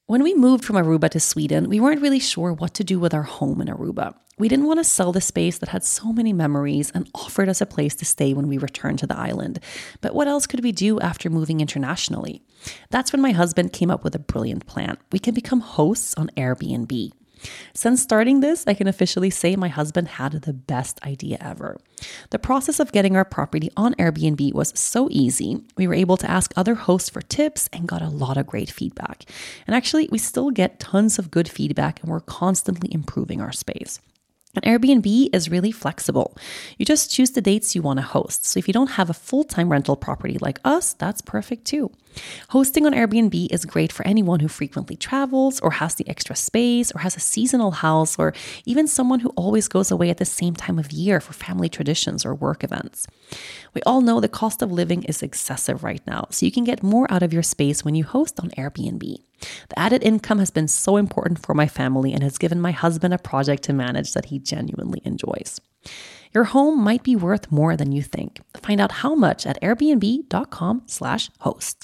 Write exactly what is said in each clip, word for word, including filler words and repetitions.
When we moved from Aruba to Sweden, we weren't really sure what to do with our home in Aruba. We didn't want to sell the space that had so many memories and offered us a place to stay when we returned to the island. But what else could we do after moving internationally? That's when my husband came up with a brilliant plan. We can become hosts on Airbnb. Since starting this, I can officially say my husband had the best idea ever. The process of getting our property on Airbnb was so easy. We were able to ask other hosts for tips and got a lot of great feedback. And actually, we still get tons of good feedback and we're constantly improving our space. And Airbnb is really flexible. You just choose the dates you want to host. So if you don't have a full-time rental property like us, that's perfect too. Hosting on Airbnb is great for anyone who frequently travels or has the extra space or has a seasonal house or even someone who always goes away at the same time of year for family traditions or work events. We all know the cost of living is excessive right now, so you can get more out of your space when you host on Airbnb. The added income has been so important for my family and has given my husband a project to manage that he genuinely enjoys. Your home might be worth more than you think. Find out how much at airbnb.com slash host.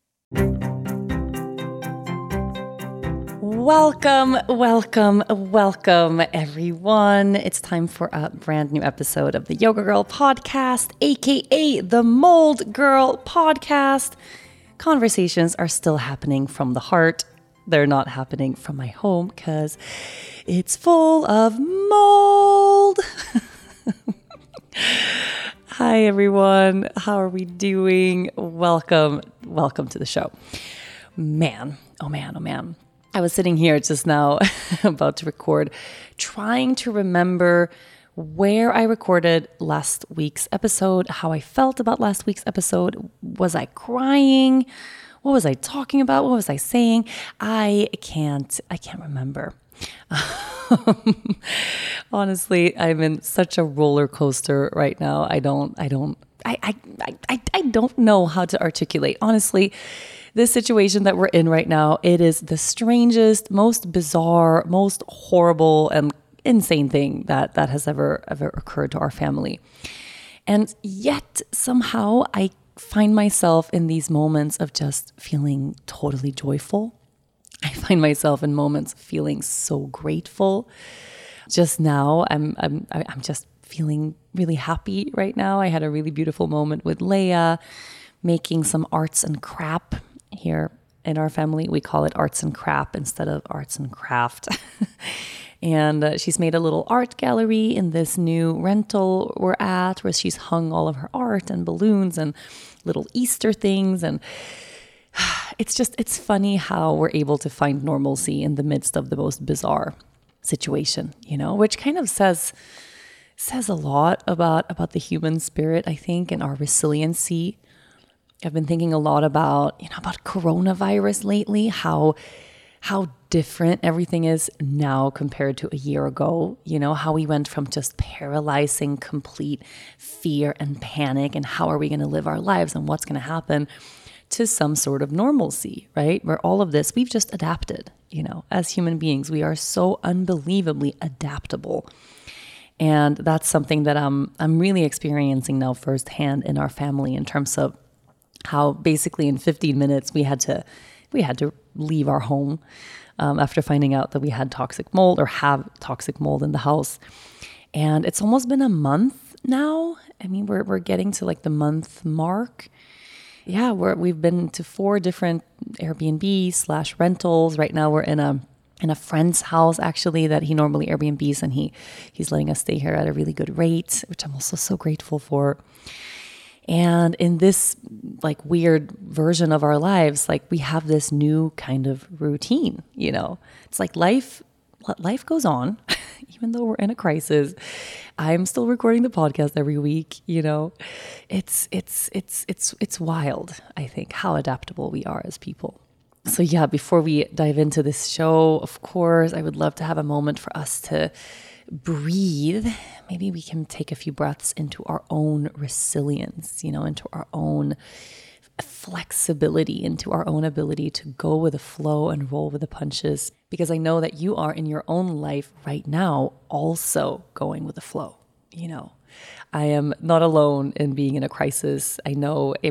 Welcome, welcome, welcome, everyone. It's time for a brand new episode of the Yoga Girl Podcast, aka the Mold Girl Podcast. Conversations are still happening from the heart. They're not happening from my home because it's full of mold. Hi, everyone. How are we doing? Welcome. Welcome to the show. Man, oh man, oh man. I was sitting here just now about to record, trying to remember where I recorded last week's episode, how I felt about last week's episode. Was I crying? What was I talking about? What was I saying? I can't, I can't remember. Honestly, I'm in such a roller coaster right now. I don't, I don't, I, I, I, I don't know how to articulate. Honestly, this situation that we're in right now, it is the strangest, most bizarre, most horrible and insane thing that, that has ever, ever occurred to our family. And yet somehow I find myself in these moments of just feeling totally joyful. I find myself in moments of feeling so grateful. Just now, I'm I'm I'm just feeling really happy right now. I had a really beautiful moment with Leia, making some arts and crap. Here in our family, we call it arts and crap instead of arts and craft. And uh, she's made a little art gallery in this new rental we're at, where she's hung all of her art and balloons and little Easter things. And it's just, it's funny how we're able to find normalcy in the midst of the most bizarre situation, you know, which kind of says says a lot about, about the human spirit, I think, and our resiliency. I've been thinking a lot about, you know, about coronavirus lately, how how different everything is now compared to a year ago. You know, how we went from just paralyzing complete fear and panic and how are we going to live our lives and what's going to happen to some sort of normalcy, right? Where all of this, we've just adapted, you know, as human beings. We are so unbelievably adaptable. And that's something that I'm, I'm really experiencing now firsthand in our family in terms of how basically in fifteen minutes we had to we had to leave our home um, after finding out that we had toxic mold or have toxic mold in the house. And it's almost been a month now. I mean, we're we're getting to like the month mark. Yeah, we're we've been to four different Airbnb slash rentals. Right now we're in a in a friend's house actually that he normally Airbnbs, and he he's letting us stay here at a really good rate, which I'm also so grateful for. And in this like weird version of our lives, like we have this new kind of routine, you know, it's like life, life goes on, even though we're in a crisis. I'm still recording the podcast every week, you know, it's, it's, it's, it's, it's wild. I think how adaptable we are as people. So yeah, before we dive into this show, of course, I would love to have a moment for us to breathe. Maybe we can take a few breaths into our own resilience, you know, into our own flexibility, into our own ability to go with the flow and roll with the punches. Because I know that you are in your own life right now also going with the flow. You know, I am not alone in being in a crisis. I know, I mean,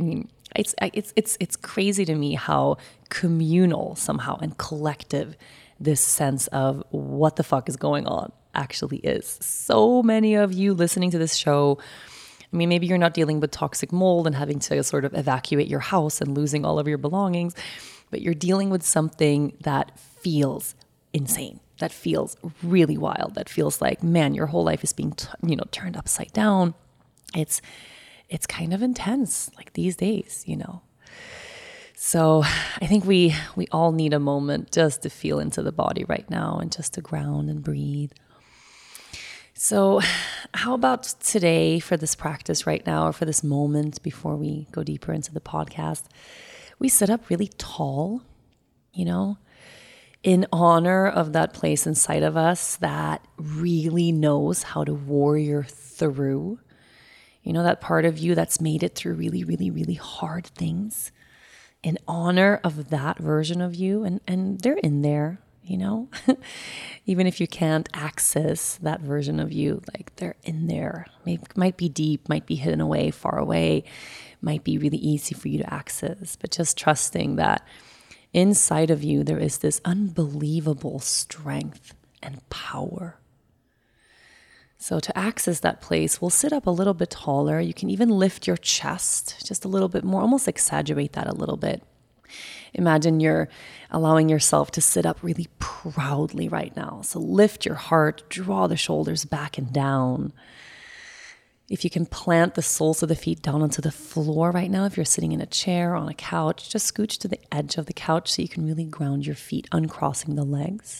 It's it's it's it's crazy to me how communal somehow and collective this sense of what the fuck is going on actually is. So many of you listening to this show, I mean, maybe you're not dealing with toxic mold and having to sort of evacuate your house and losing all of your belongings, but you're dealing with something that feels insane, that feels really wild, that feels like, man, your whole life is being, t- you know, turned upside down. It's it's kind of intense, like these days, you know. So I think we we all need a moment just to feel into the body right now and just to ground and breathe. So how about today for this practice right now, or for this moment before we go deeper into the podcast, we sit up really tall, you know, in honor of that place inside of us that really knows how to warrior through. You know, that part of you that's made it through really, really, really hard things. In honor of that version of you, and, and they're in there, you know, even if you can't access that version of you, like they're in there. Maybe, might be deep, might be hidden away, far away, might be really easy for you to access, but just trusting that inside of you, there is this unbelievable strength and power. So to access that place, we'll sit up a little bit taller. You can even lift your chest just a little bit more, almost exaggerate that a little bit. Imagine you're allowing yourself to sit up really proudly right now. So lift your heart, draw the shoulders back and down. If you can plant the soles of the feet down onto the floor right now, if you're sitting in a chair, on a couch, just scooch to the edge of the couch so you can really ground your feet, uncrossing the legs.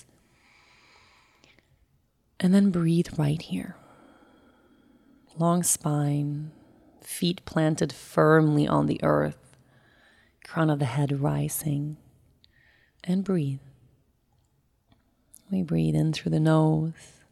And then breathe right here. Long spine, feet planted firmly on the earth, crown of the head rising, and breathe. We breathe in through the nose,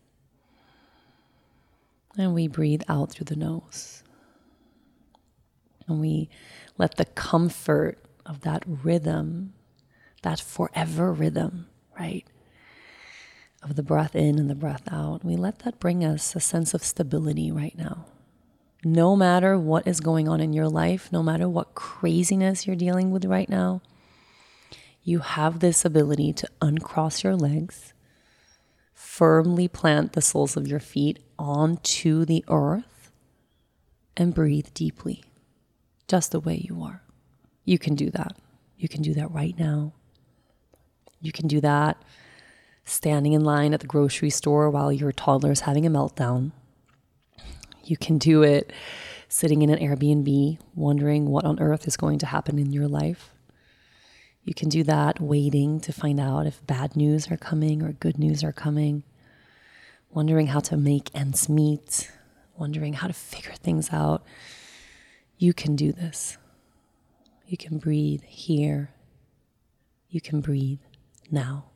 and we breathe out through the nose. And we let the comfort of that rhythm, that forever rhythm, right? Of the breath in and the breath out, we let that bring us a sense of stability right now. No matter what is going on in your life, no matter what craziness you're dealing with right now, you have this ability to uncross your legs, firmly plant the soles of your feet onto the earth, and breathe deeply, just the way you are. You can do that. You can do that right now. You can do that standing in line at the grocery store while your toddler is having a meltdown. You can do it sitting in an Airbnb, wondering what on earth is going to happen in your life. You can do that waiting to find out if bad news are coming or good news are coming, wondering how to make ends meet, wondering how to figure things out. You can do this. You can breathe here. You can breathe now.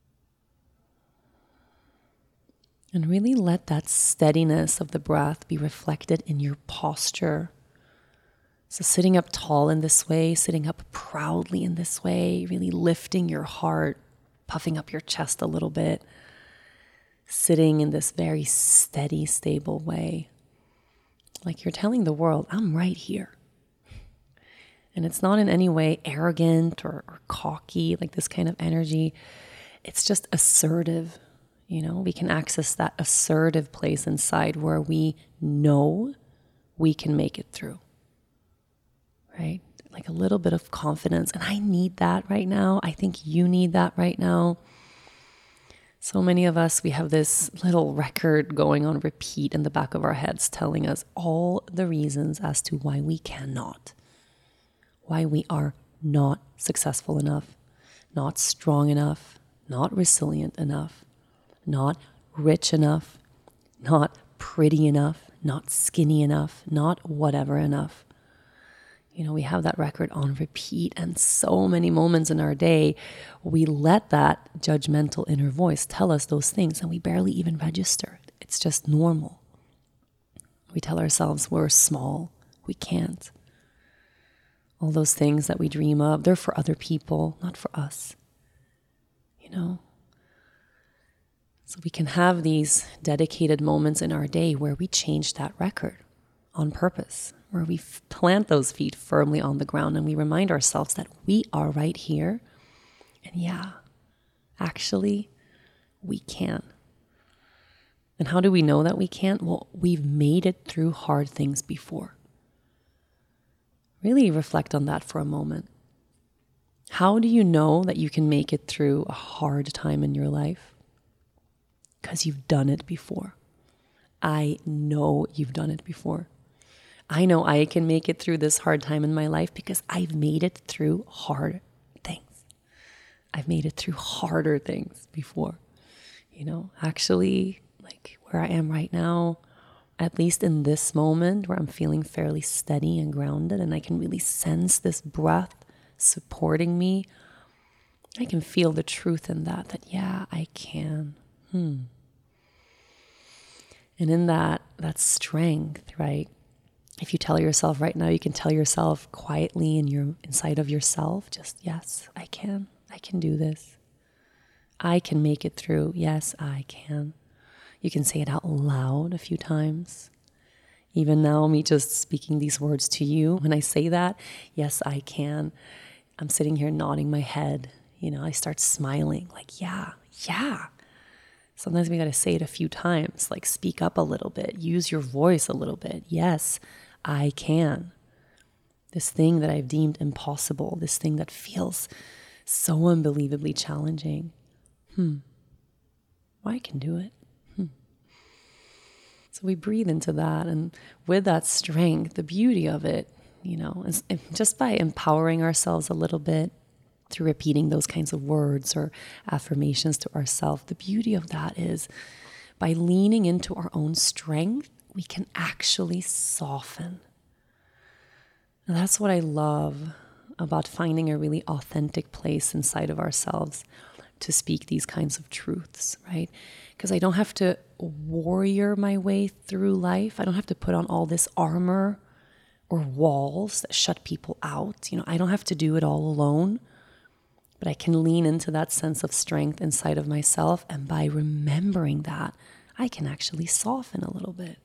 And really let that steadiness of the breath be reflected in your posture. So sitting up tall in this way, sitting up proudly in this way, really lifting your heart, puffing up your chest a little bit, sitting in this very steady, stable way. Like you're telling the world, I'm right here. And it's not in any way arrogant or, or cocky, like this kind of energy. It's just assertive. You know, we can access that assertive place inside where we know we can make it through, right? Like a little bit of confidence. And I need that right now. I think you need that right now. So many of us, we have this little record going on repeat in the back of our heads telling us all the reasons as to why we cannot, why we are not successful enough, not strong enough, not resilient enough, not rich enough, not pretty enough, not skinny enough, not whatever enough. You know, we have that record on repeat, and so many moments in our day, we let that judgmental inner voice tell us those things, and we barely even register. It's just normal. We tell ourselves we're small, we can't. All those things that we dream of, they're for other people, not for us. You know? So we can have these dedicated moments in our day where we change that record on purpose, where we f- plant those feet firmly on the ground and we remind ourselves that we are right here. And yeah, actually, we can. And how do we know that we can? Well, we've made it through hard things before. Really reflect on that for a moment. How do you know that you can make it through a hard time in your life? Because you've done it before. I know you've done it before. I know I can make it through this hard time in my life because I've made it through hard things. I've made it through harder things before. You know, actually, like where I am right now, at least in this moment where I'm feeling fairly steady and grounded and I can really sense this breath supporting me, I can feel the truth in that, that yeah, I can. Hmm. And in that, that strength, right? If you tell yourself right now, you can tell yourself quietly in your inside of yourself, just, yes, I can. I can do this. I can make it through. Yes, I can. You can say it out loud a few times. Even now, me just speaking these words to you, when I say that, yes, I can, I'm sitting here nodding my head. You know, I start smiling like, yeah, yeah. Sometimes we got to say it a few times, like speak up a little bit, use your voice a little bit. Yes, I can. This thing that I've deemed impossible, this thing that feels so unbelievably challenging. Hmm. I can do it. Hmm. So we breathe into that. And with that strength, the beauty of it, you know, is just by empowering ourselves a little bit through repeating those kinds of words or affirmations to ourselves, the beauty of that is by leaning into our own strength, we can actually soften. And that's what I love about finding a really authentic place inside of ourselves to speak these kinds of truths, right? Because I don't have to warrior my way through life. I don't have to put on all this armor or walls that shut people out. You know, I don't have to do it all alone, but I can lean into that sense of strength inside of myself. And by remembering that, I can actually soften a little bit.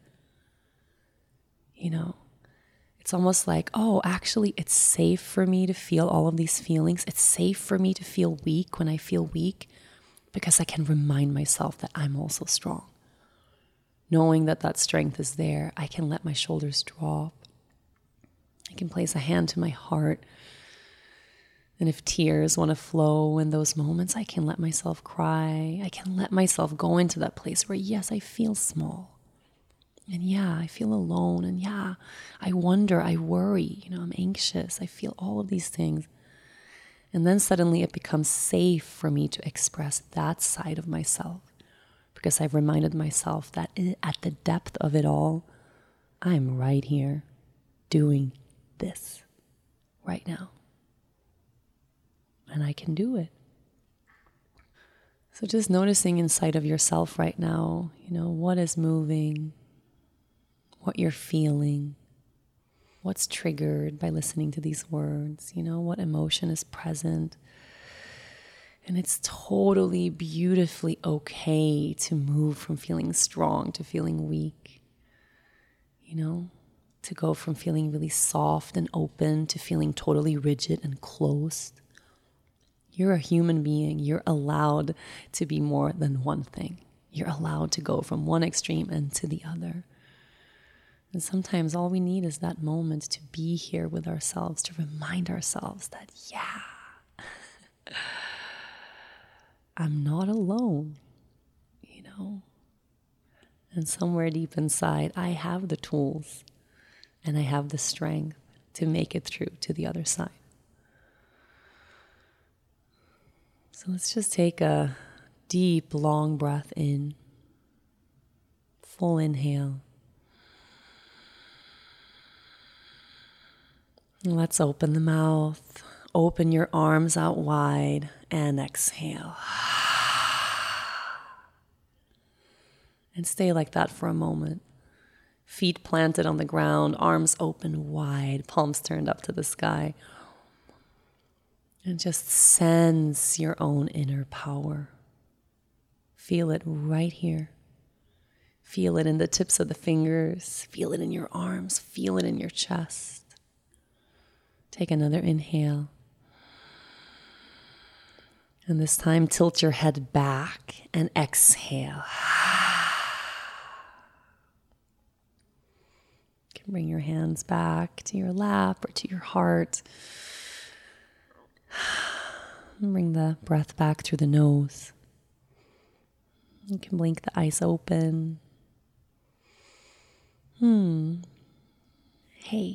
You know, it's almost like, oh, actually, it's safe for me to feel all of these feelings. It's safe for me to feel weak when I feel weak because I can remind myself that I'm also strong. Knowing that that strength is there, I can let my shoulders drop. I can place a hand to my heart. And if tears want to flow in those moments, I can let myself cry. I can let myself go into that place where, yes, I feel small. And yeah, I feel alone. And yeah, I wonder, I worry, you know, I'm anxious. I feel all of these things. And then suddenly it becomes safe for me to express that side of myself because I've reminded myself that at the depth of it all, I'm right here doing this right now. And I can do it. So just noticing inside of yourself right now, you know, what is moving, what you're feeling, what's triggered by listening to these words, you know, what emotion is present. And it's totally beautifully okay to move from feeling strong to feeling weak, you know, to go from feeling really soft and open to feeling totally rigid and closed. You're a human being. You're allowed to be more than one thing. You're allowed to go from one extreme and to the other. And sometimes all we need is that moment to be here with ourselves, to remind ourselves that, yeah, I'm not alone, you know. And somewhere deep inside, I have the tools and I have the strength to make it through to the other side. So let's just take a deep, long breath in. Full inhale. And let's open the mouth. Open your arms out wide and exhale. And stay like that for a moment. Feet planted on the ground, arms open wide, palms turned up to the sky. And just sense your own inner power. Feel it right here. Feel it in the tips of the fingers. Feel it in your arms. Feel it in your chest. Take another inhale. And this time, tilt your head back and exhale. You can bring your hands back to your lap or to your heart. And bring the breath back through the nose. You can blink the eyes open. Hmm. Hey.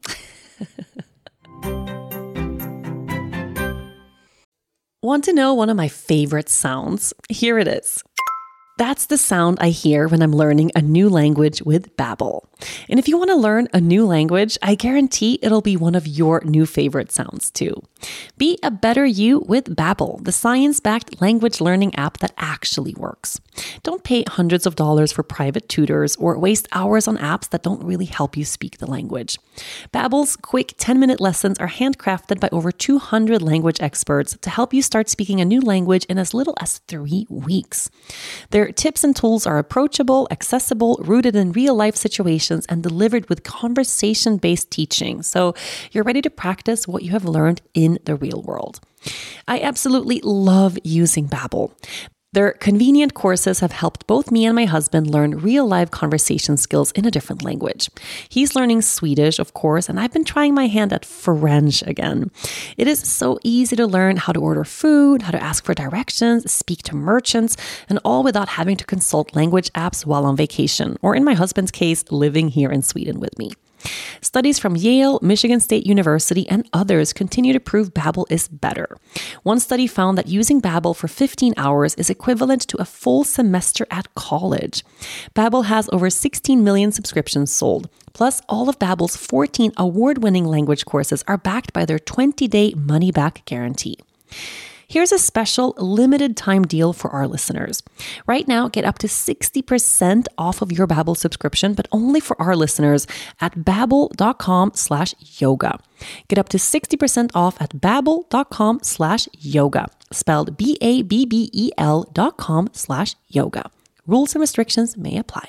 Want to know one of my favorite sounds? Here it is. That's the sound I hear when I'm learning a new language with Babbel. And if you want to learn a new language, I guarantee it'll be one of your new favorite sounds too. Be a better you with Babbel, the science-backed language learning app that actually works. Don't pay hundreds of dollars for private tutors or waste hours on apps that don't really help you speak the language. Babbel's quick ten-minute lessons are handcrafted by over two hundred language experts to help you start speaking a new language in as little as three weeks. Their tips and tools are approachable, accessible, rooted in real-life situations, and delivered with conversation-based teaching, so you're ready to practice what you have learned in the real world. I absolutely love using Babbel. Their convenient courses have helped both me and my husband learn real-life conversation skills in a different language. He's learning Swedish, of course, and I've been trying my hand at French again. It is so easy to learn how to order food, how to ask for directions, speak to merchants, and all without having to consult language apps while on vacation, or in my husband's case, living here in Sweden with me. Studies from Yale, Michigan State University, and others continue to prove Babbel is better. One study found that using Babbel for fifteen hours is equivalent to a full semester at college. Babbel has over sixteen million subscriptions sold. Plus, all of Babbel's fourteen award-winning language courses are backed by their twenty-day money-back guarantee. Here's a special limited time deal for our listeners. Right now, get up to sixty percent off of your Babbel subscription, but only for our listeners at babbel.com slash yoga. Get up to sixty percent off at babbel.com slash yoga, spelled B-A-B-B-E-L dot com slash yoga. Rules and restrictions may apply.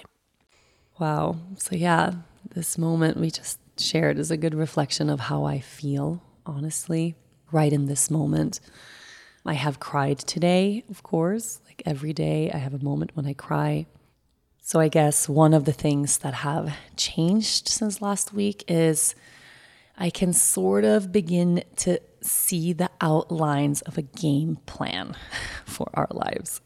Wow. So yeah, this moment we just shared is a good reflection of how I feel, honestly, right in this moment. I have cried today, of course. Like every day, I have a moment when I cry. So I guess one of the things that have changed since last week is I can sort of begin to see the outlines of a game plan for our lives.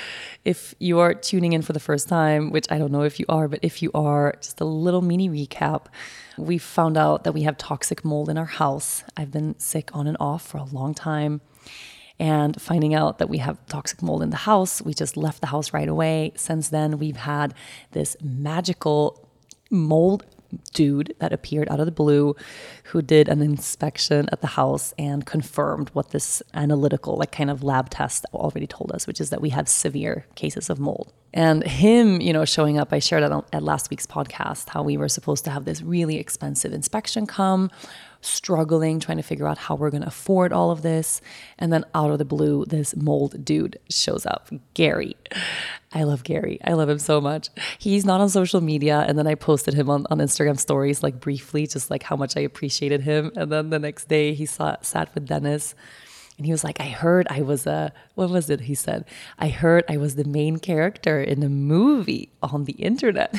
If you are tuning in for the first time, which I don't know if you are, but if you are, just a little mini recap. We found out that we have toxic mold in our house. I've been sick on and off for a long time. And finding out that we have toxic mold in the house, we just left the house right away. Since then, we've had this magical mold dude that appeared out of the blue who did an inspection at the house and confirmed what this analytical, like kind of lab test already told us, which is that we have severe cases of mold. And him, you know, showing up, I shared at, at last week's podcast how we were supposed to have this really expensive inspection come, struggling, trying to figure out how we're going to afford all of this. And then out of the blue, this mold dude shows up, Gary. I love Gary. I love him so much. He's not on social media. And then I posted him on, on Instagram stories, like briefly, just like how much I appreciated him. And then the next day he saw, sat with Dennis and he was like, I heard I was a, what was it? He said, I heard I was the main character in a movie on the internet.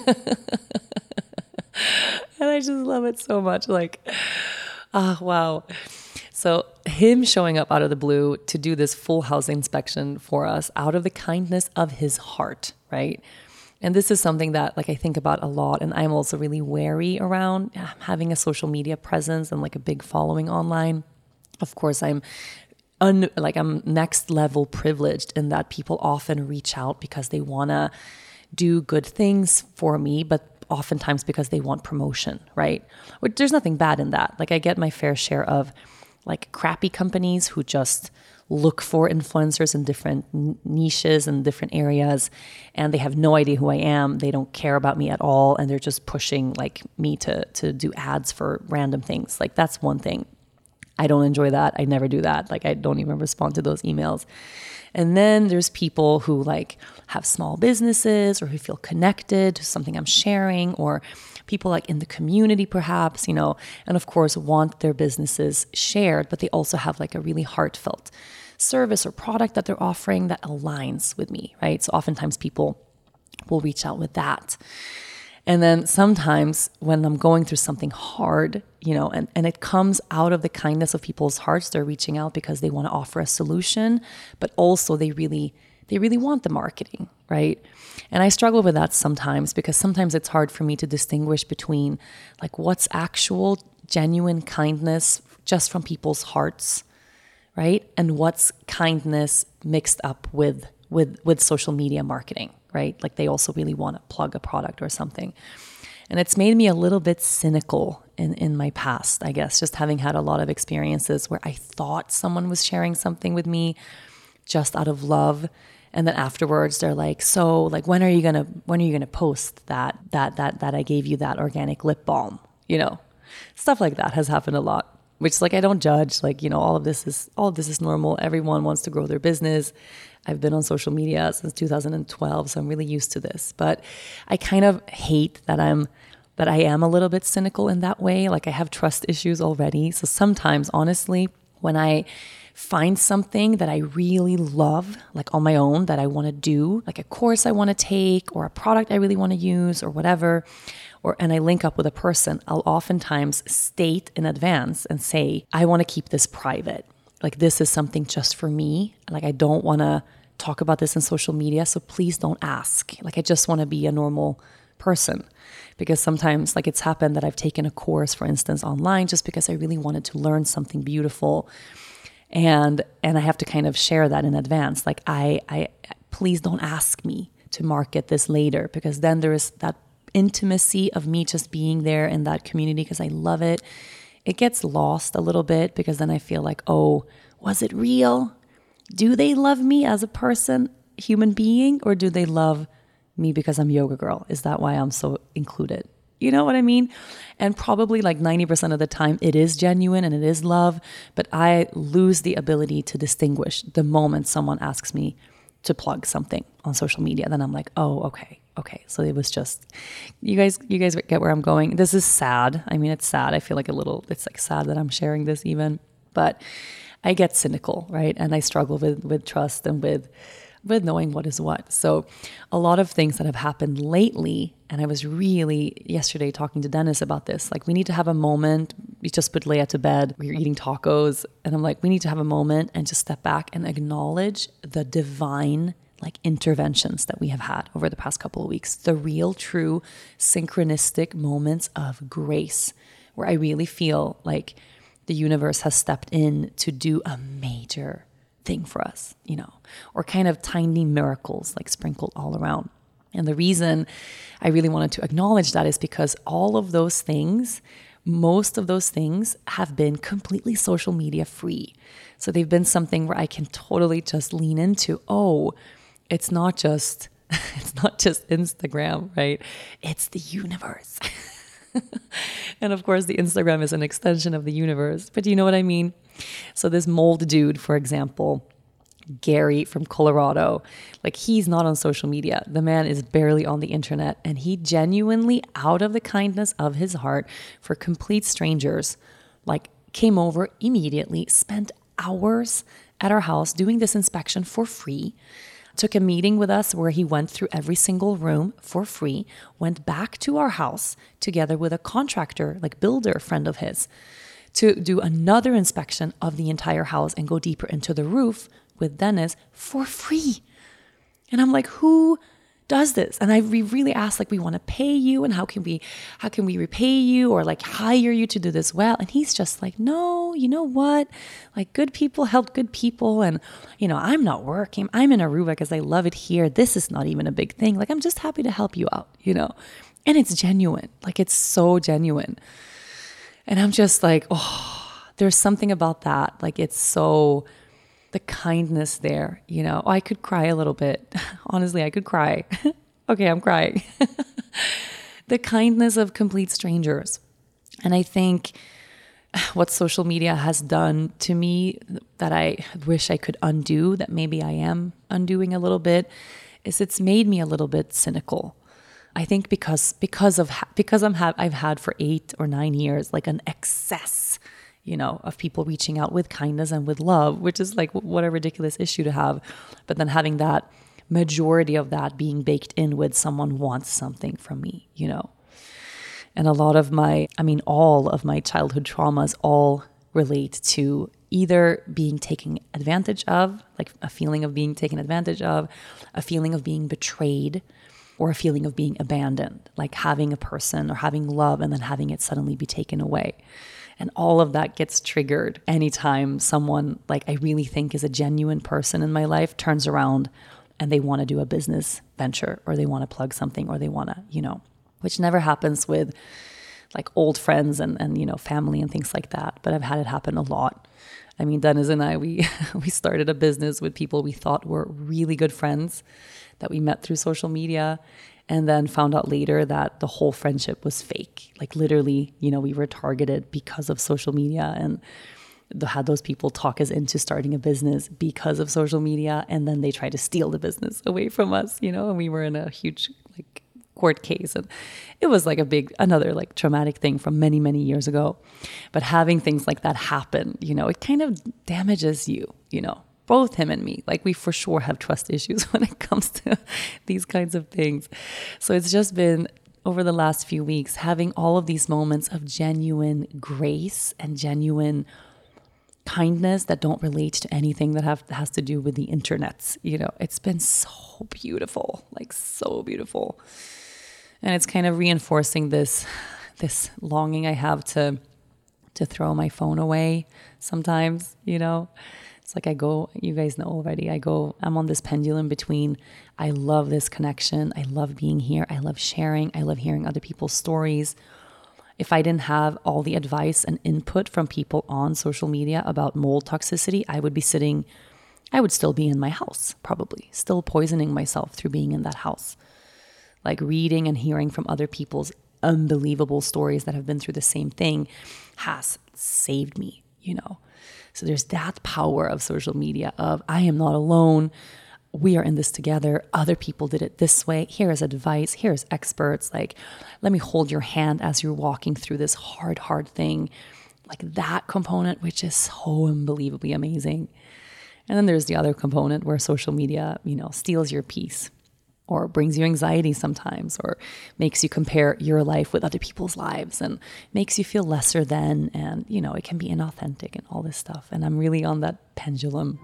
And I just love it so much. Like, ah, oh, wow. So him showing up out of the blue to do this full house inspection for us out of the kindness of his heart, right? And this is something that like I think about a lot. And I'm also really wary around having a social media presence and like a big following online. Of course, I'm un, like I'm next level privileged in that people often reach out because they want to do good things for me, but oftentimes because they want promotion, right? Which there's nothing bad in that. Like I get my fair share of like crappy companies who just look for influencers in different n- niches and different areas, and they have no idea who I am. They don't care about me at all, and they're just pushing like me to to do ads for random things. Like that's one thing. I don't enjoy that. I never do that. Like I don't even respond to those emails. And then there's people who like have small businesses or who feel connected to something I'm sharing, or people like in the community perhaps, you know, and of course want their businesses shared, but they also have like a really heartfelt service or product that they're offering that aligns with me, right? So oftentimes people will reach out with that. And then sometimes when I'm going through something hard, you know, and, and it comes out of the kindness of people's hearts, they're reaching out because they want to offer a solution, but also they really, they really want the marketing, right? And I struggle with that sometimes because sometimes it's hard for me to distinguish between like what's actual genuine kindness just from people's hearts, right? And what's kindness mixed up with with with social media marketing, right? Like they also really want to plug a product or something. And it's made me a little bit cynical in, in my past, I guess, just having had a lot of experiences where I thought someone was sharing something with me just out of love. And then afterwards they're like, so like, when are you going to, when are you going to post that, that, that, that I gave you that organic lip balm, you know, stuff like that has happened a lot, which like, I don't judge, like, you know, all of this is, all of this is normal. Everyone wants to grow their business. I've been on social media since two thousand twelve, so I'm really used to this. But I kind of hate that I'm that I am a little bit cynical in that way. Like I have trust issues already. So sometimes, honestly, when I find something that I really love, like on my own, that I want to do, like a course I want to take or a product I really want to use or whatever, or and I link up with a person, I'll oftentimes state in advance and say, I want to keep this private. Like this is something just for me. Like I don't want to talk about this in social media, so please don't ask. Like I just want to be a normal person. Because sometimes like it's happened that I've taken a course, for instance, online just because I really wanted to learn something beautiful. And and I have to kind of share that in advance. Like I I please don't ask me to market this later, because then there is that intimacy of me just being there in that community because I love it. It gets lost a little bit because then I feel like, oh, was it real? Do they love me as a person, human being, or do they love me because I'm Yoga Girl? Is that why I'm so included? You know what I mean? And probably like ninety percent of the time it is genuine and it is love, but I lose the ability to distinguish the moment someone asks me to plug something on social media. Then I'm like, oh, okay. Okay, so it was just, you guys, you guys get where I'm going. This is sad. I mean, it's sad. I feel like a little, it's like sad that I'm sharing this even, but I get cynical, right? And I struggle with, with trust and with, with knowing what is what. So a lot of things that have happened lately, and I was really yesterday talking to Dennis about this, like we need to have a moment. We just put Leia to bed. We were eating tacos and I'm like, we need to have a moment and just step back and acknowledge the divine like interventions that we have had over the past couple of weeks, the real, true, synchronistic moments of grace, where I really feel like the universe has stepped in to do a major thing for us, you know, or kind of tiny miracles like sprinkled all around. And the reason I really wanted to acknowledge that is because all of those things, most of those things have been completely social media free. So they've been something where I can totally just lean into, oh, it's not just, it's not just Instagram, right? It's the universe. And of course, the Instagram is an extension of the universe, but you know what I mean? So this mold dude, for example, Gary from Colorado, like he's not on social media. The man is barely on the internet, and he genuinely, out of the kindness of his heart for complete strangers, like came over immediately, spent hours at our house doing this inspection for free, took a meeting with us where he went through every single room for free, went back to our house together with a contractor, like builder friend of his, to do another inspection of the entire house and go deeper into the roof with Dennis for free. And I'm like, who does this? And I we really asked, like, we want to pay you, and how can we, how can we repay you or like hire you to do this well? And he's just like, no, you know what? Like good people help good people. And, you know, I'm not working. I'm in Aruba because I love it here. This is not even a big thing. Like, I'm just happy to help you out, you know? And it's genuine. Like, it's so genuine. And I'm just like, oh, there's something about that. Like, it's so, the kindness there, you know, oh, I could cry a little bit. Honestly, I could cry. Okay, I'm crying. The kindness of complete strangers. And I think what social media has done to me that I wish I could undo, that maybe I am undoing a little bit, is it's made me a little bit cynical. I think because because of because I'm ha- I've had for eight or nine years like an excess, you know, of people reaching out with kindness and with love, which is like what a ridiculous issue to have. But then having that majority of that being baked in with someone wants something from me, you know. And a lot of my, I mean, all of my childhood traumas all relate to either being taken advantage of, like a feeling of being taken advantage of, a feeling of being betrayed, or a feeling of being abandoned, like having a person or having love and then having it suddenly be taken away. And all of that gets triggered anytime someone like I really think is a genuine person in my life turns around and they want to do a business venture, or they want to plug something, or they want to, you know, which never happens with like old friends and, and, you know, family and things like that. But I've had it happen a lot. I mean, Dennis and I, we we started a business with people we thought were really good friends that we met through social media, and then found out later that the whole friendship was fake. Like literally, you know, we were targeted because of social media, and had those people talk us into starting a business because of social media, and then they tried to steal the business away from us, you know, and we were in a huge like court case, and it was like a big another like traumatic thing from many many years ago. But having things like that happen, you know, it kind of damages you, you know, both him and me. Like we for sure have trust issues when it comes to these kinds of things. So it's just been over the last few weeks having all of these moments of genuine grace and genuine kindness that don't relate to anything that have has to do with the internets. You know, it's been so beautiful, like so beautiful. And it's kind of reinforcing this this longing I have to to throw my phone away sometimes, you know. It's like I go, you guys know already, I go, I'm on this pendulum between I love this connection, I love being here, I love sharing, I love hearing other people's stories. If I didn't have all the advice and input from people on social media about mold toxicity, I would be sitting, I would still be in my house, probably, still poisoning myself through being in that house. Like reading and hearing from other people's unbelievable stories that have been through the same thing has saved me, you know. So there's that power of social media of I am not alone. We are in this together. Other people did it this way. Here is advice. Here is experts. Like, let me hold your hand as you're walking through this hard, hard thing. Like that component, which is so unbelievably amazing. And then there's the other component where social media, you know, steals your peace, or brings you anxiety sometimes, or makes you compare your life with other people's lives and makes you feel lesser than, and, you know, it can be inauthentic and all this stuff. And I'm really on that pendulum.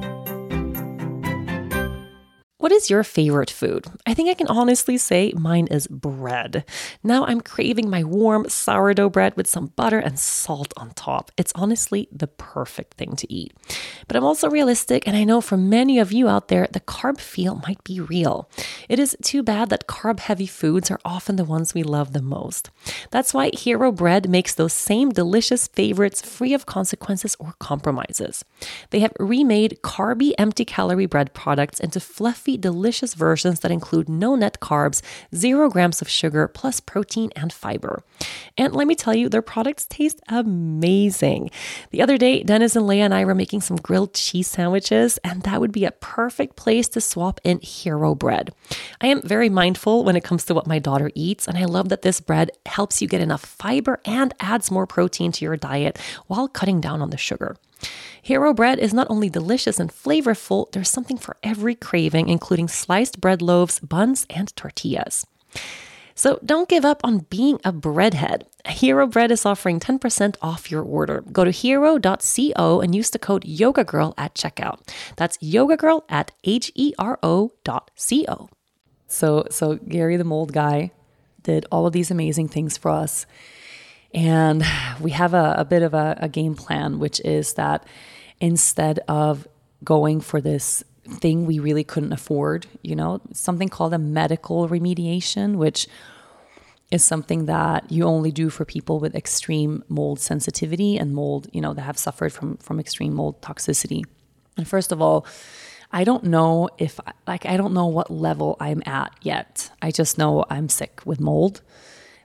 What is your favorite food? I think I can honestly say mine is bread. Now I'm craving my warm sourdough bread with some butter and salt on top. It's honestly the perfect thing to eat. But I'm also realistic, and I know for many of you out there, the carb feel might be real. It is too bad that carb-heavy foods are often the ones we love the most. That's why Hero Bread makes those same delicious favorites free of consequences or compromises. They have remade carby, empty-calorie bread products into fluffy, delicious versions that include no net carbs, zero grams of sugar, plus protein and fiber. And let me tell you, their products taste amazing. The other day, Dennis and Leia and I were making some grilled cheese sandwiches, and that would be a perfect place to swap in Hero Bread. I am very mindful when it comes to what my daughter eats, and I love that this bread helps you get enough fiber and adds more protein to your diet while cutting down on the sugar. Hero Bread is not only delicious and flavorful, there's something for every craving, including sliced bread loaves, buns, and tortillas. So don't give up on being a breadhead. Hero Bread is offering ten percent off your order. Go to hero dot co and use the code YogaGirl at checkout. That's YogaGirl at H E R O dot C O. So, so Gary, the mold guy, did all of these amazing things for us. And we have a, a bit of a, a game plan, which is that instead of going for this thing we really couldn't afford, you know, something called a medical remediation, which is something that you only do for people with extreme mold sensitivity and mold, you know, that have suffered from, from extreme mold toxicity. And first of all, I don't know if, like, I don't know what level I'm at yet. I just know I'm sick with mold.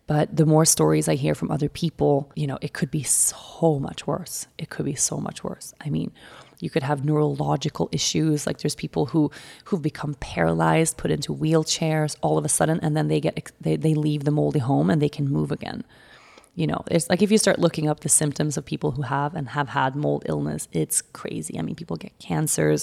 But the more stories I hear from other people, you know, it could be so much worse. It could be so much worse. I mean, you could have neurological issues. Like there's people who who've become paralyzed, put into wheelchairs all of a sudden, and then they get they, they leave the moldy home and they can move again. You know, it's like if you start looking up the symptoms of people who have and have had mold illness, it's crazy. I mean, people get cancers.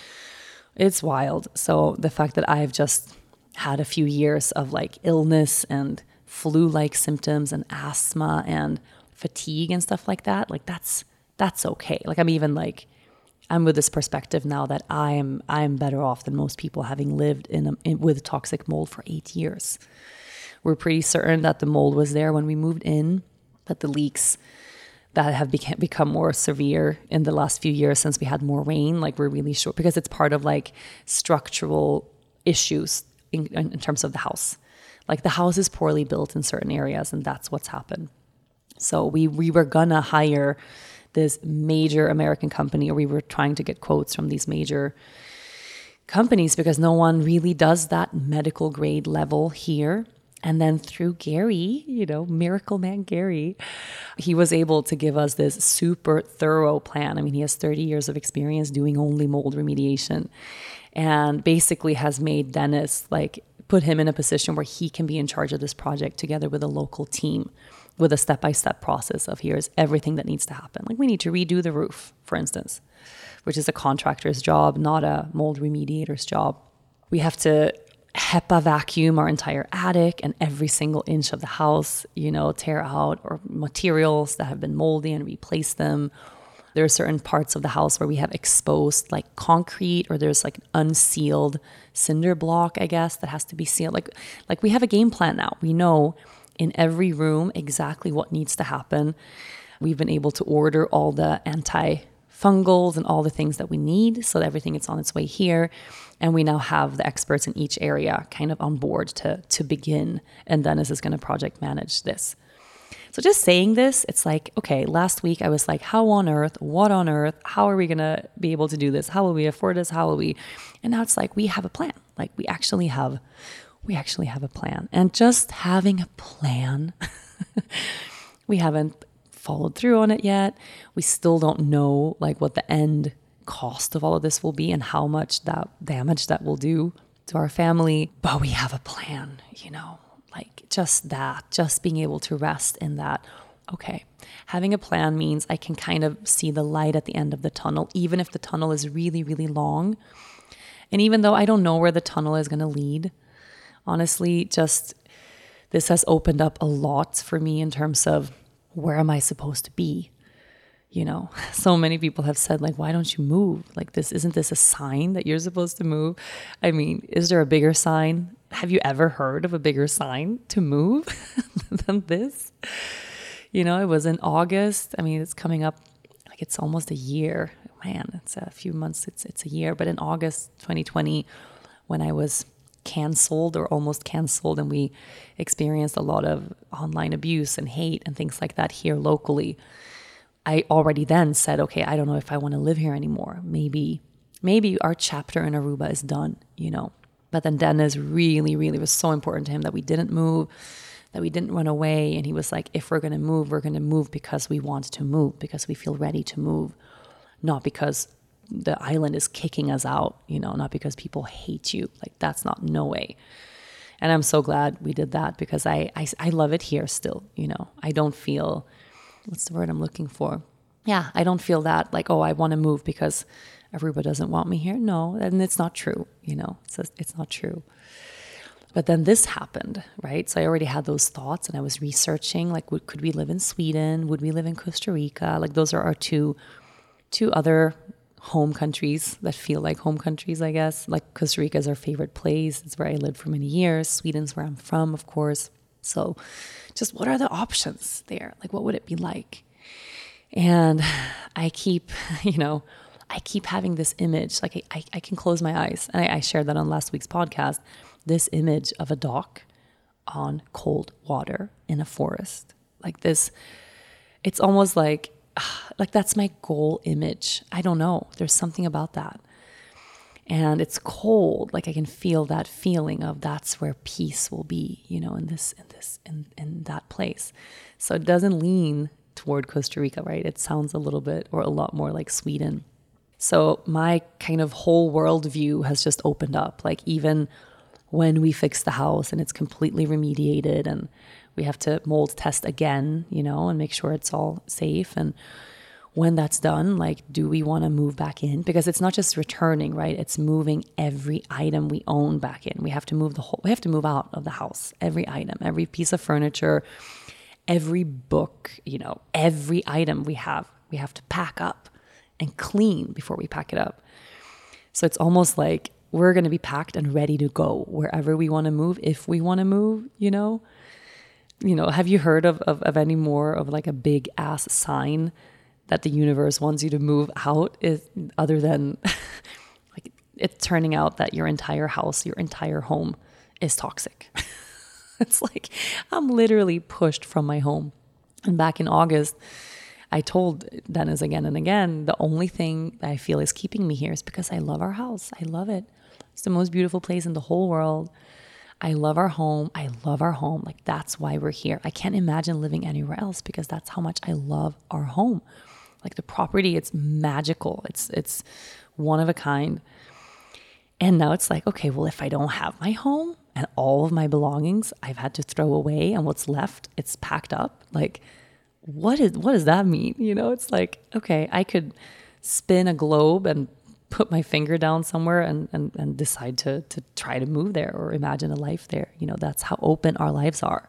It's wild. So the fact that I've just had a few years of like illness and flu-like symptoms and asthma and fatigue and stuff like that, like that's that's okay. Like I'm even like I'm with this perspective now that I'm I'm better off than most people, having lived in, a, in with toxic mold for eight years. We're pretty certain that the mold was there when we moved in, but the leaks that have become become more severe in the last few years since we had more rain, like we're really sure, because it's part of like structural issues in, in terms of the house. Like the house is poorly built in certain areas, and that's what's happened. So we we were gonna hire this major American company, or we were trying to get quotes from these major companies because no one really does that medical grade level here. And then through Gary, you know, Miracle Man Gary, he was able to give us this super thorough plan. I mean, he has thirty years of experience doing only mold remediation, and basically has made Dennis like put him in a position where he can be in charge of this project together with a local team with a step-by-step process of here's everything that needs to happen. Like we need to redo the roof, for instance, which is a contractor's job, not a mold remediator's job. We have to HEPA vacuum our entire attic and every single inch of the house, you know, tear out or materials that have been moldy and replace them. There are certain parts of the house where we have exposed like concrete, or there's like unsealed cinder block, I guess, that has to be sealed. Like, like we have a game plan now. We know in every room exactly what needs to happen. We've been able to order all the antifungals and all the things that we need so that everything is on its way here. And we now have the experts in each area kind of on board to, to begin. And Dennis is going to project manage this. So just saying this, it's like, okay, last week I was like, how on earth, what on earth, how are we going to be able to do this? How will we afford this? How will we? And now it's like, we have a plan. Like we actually have, we actually have a plan. And just having a plan, we haven't followed through on it yet. We still don't know like what the end cost of all of this will be and how much that damage that will do to our family. But we have a plan, you know. Like just that, just being able to rest in that, okay, having a plan means I can kind of see the light at the end of the tunnel, even if the tunnel is really, really long. And even though I don't know where the tunnel is going to lead, honestly, just this has opened up a lot for me in terms of where am I supposed to be? You know, so many people have said like, why don't you move? Like this, isn't this a sign that you're supposed to move? I mean, is there a bigger sign? Have you ever heard of a bigger sign to move than this? You know, it was in August. I mean, it's coming up like it's almost a year. Man, it's a few months. It's it's a year. But in August twenty twenty, when I was canceled or almost canceled, and we experienced a lot of online abuse and hate and things like that here locally, I already then said, okay, I don't know if I want to live here anymore. Maybe, maybe our chapter in Aruba is done, you know. But then Dennis really, really was so important to him that we didn't move, that we didn't run away. And he was like, if we're going to move, we're going to move because we want to move, because we feel ready to move, not because the island is kicking us out, you know, not because people hate you. Like that's not, no way. And I'm so glad we did that because I, I, I love it here still, you know. I don't feel, what's the word I'm looking for? Yeah, I don't feel that like, oh, I want to move because Aruba doesn't want me here. No, and it's not true, you know, it's, just, it's not true. But then this happened, right? So I already had those thoughts and I was researching, like, would, could we live in Sweden? Would we live in Costa Rica? Like those are our two, two other home countries that feel like home countries, I guess. Like Costa Rica is our favorite place. It's where I lived for many years. Sweden's where I'm from, of course. So just what are the options there? Like, what would it be like? And I keep, you know, I keep having this image, like I, I, I can close my eyes. And I, I shared that on last week's podcast, this image of a dock on cold water in a forest. Like this, it's almost like, like that's my goal image. I don't know. There's something about that. and it's cold. Like I can feel that feeling of that's where peace will be, you know, in this, in this, in, in that place. So it doesn't lean toward Costa Rica, right? It sounds a little bit or a lot more like Sweden. So my kind of whole world view has just opened up. Like even when we fix the house and it's completely remediated and we have to mold test again, you know, and make sure it's all safe. And when that's done, like, do we want to move back in? Because it's not just returning, right? It's moving every item we own back in. We have to move the whole, we have to move out of the house, every item, every piece of furniture, every book, you know, every item we have, we have to pack up and clean before we pack it up. So it's almost like we're going to be packed and ready to go wherever we want to move, if we want to move, you know? You know, have you heard of, of, of any more of like a big ass sign that the universe wants you to move out, is other than like it turning out that your entire house, your entire home is toxic? It's like I'm literally pushed from my home. And back in August, I told Dennis again and again, the only thing that I feel is keeping me here is because I love our house. I love it. It's the most beautiful place in the whole world. I love our home. I love our home. Like that's why we're here. I can't imagine living anywhere else because that's how much I love our home. Like the property, it's magical. It's it's one of a kind. And now it's like, okay, well, if I don't have my home and all of my belongings I've had to throw away and what's left, it's packed up. Like, what is what does that mean? You know, it's like, okay, I could spin a globe and put my finger down somewhere and, and, and decide to to try to move there or imagine a life there. You know, that's how open our lives are.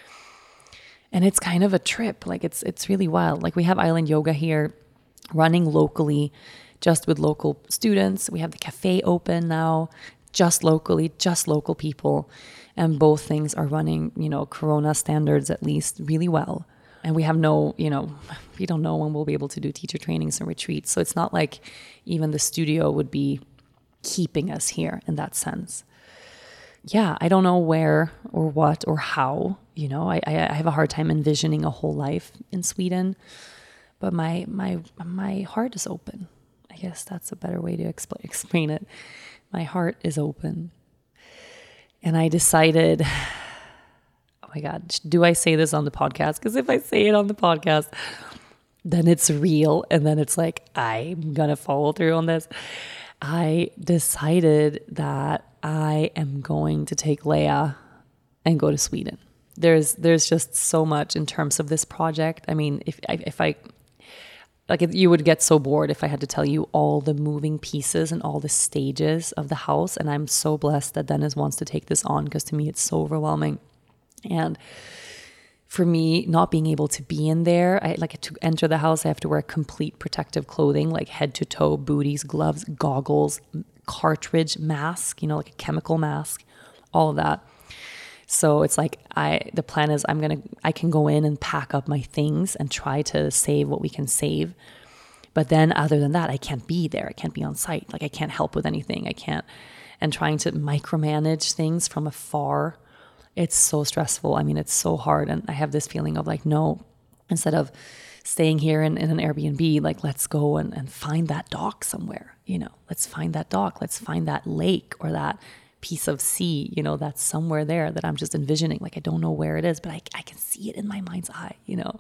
And it's kind of a trip. Like it's it's really wild. Like we have Island Yoga here running locally, just with local students. We have the cafe open now, just locally, just local people. And both things are running, you know, Corona standards at least really well. And we have no, you know, we don't know when we'll be able to do teacher trainings and retreats. So it's not like even the studio would be keeping us here in that sense. Yeah, I don't know where or what or how, you know, I, I have a hard time envisioning a whole life in Sweden, but my, my, my heart is open. I guess that's a better way to explain, explain it. My heart is open. And I decided, oh my God, do I say this on the podcast? Because if I say it on the podcast, then it's real. And then it's like, I'm going to follow through on this. I decided that I am going to take Leia and go to Sweden. There's there's just so much in terms of this project. I mean, if if I, like if you would get so bored if I had to tell you all the moving pieces and all the stages of the house. And I'm so blessed that Dennis wants to take this on because to me it's so overwhelming. And for me, not being able to be in there, I like to enter the house, I have to wear complete protective clothing, like head to toe, booties, gloves, goggles, cartridge mask, you know, like a chemical mask, all of that. So it's like I the plan is I'm gonna I can go in and pack up my things and try to save what we can save. But then other than that, I can't be there. I can't be on site. Like I can't help with anything. I can't and trying to micromanage things from afar. It's so stressful. I mean, it's so hard. And I have this feeling of like, no, instead of staying here in, in an Airbnb, like let's go and, and find that dock somewhere, you know, let's find that dock. Let's find that lake or that piece of sea, you know, that's somewhere there that I'm just envisioning. Like, I don't know where it is, but I, I can see it in my mind's eye, you know.